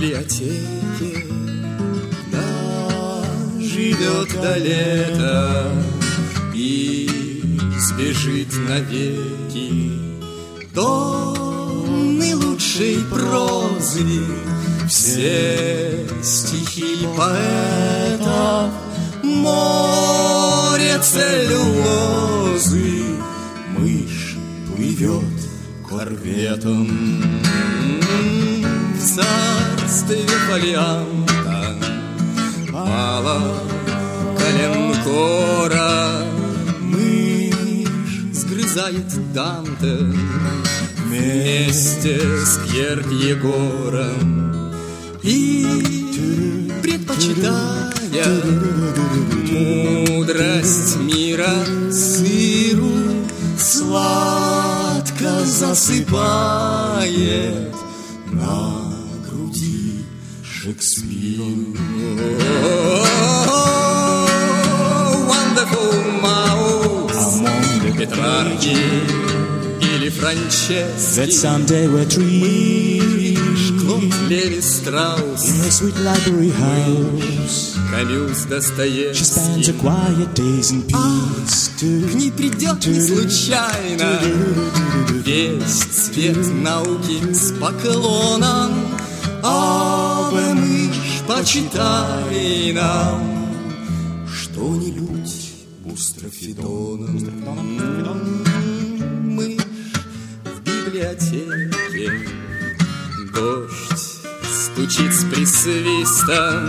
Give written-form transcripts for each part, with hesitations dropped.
библиотеке доживет до лета и сбежит навеки тонны лучшей прозы, все стихи поэтов, море целлюлозы, мышь плывет корветом в царстве фолианта, мало коленкора, мышь сгрызает Данте вместе с Кьеркегором и, предпочитая мудрость мира сыру, сладко засыпает на груди Шекспир. Wonderful Mouse, Петрарки или Франчески, that someday we're мышь, Клод Леви-Страусс, in a sweet library house. Камю с She spends her Достоевским. quiet days in peace. К ней придет не случайно весь цвет науки с поклоном. Аве, мышь, почитай нам что-нибудь Бустрофедоном. Мышь в библиотеке, дождь стучит с присвистом,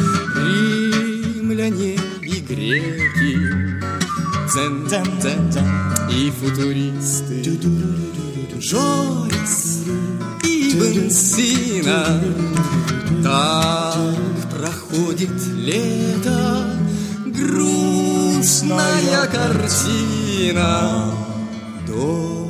римляне и греки, дзен-дзен и футуристы, Жорис и Бенсина. Так проходит лето, грустная картина. Дождь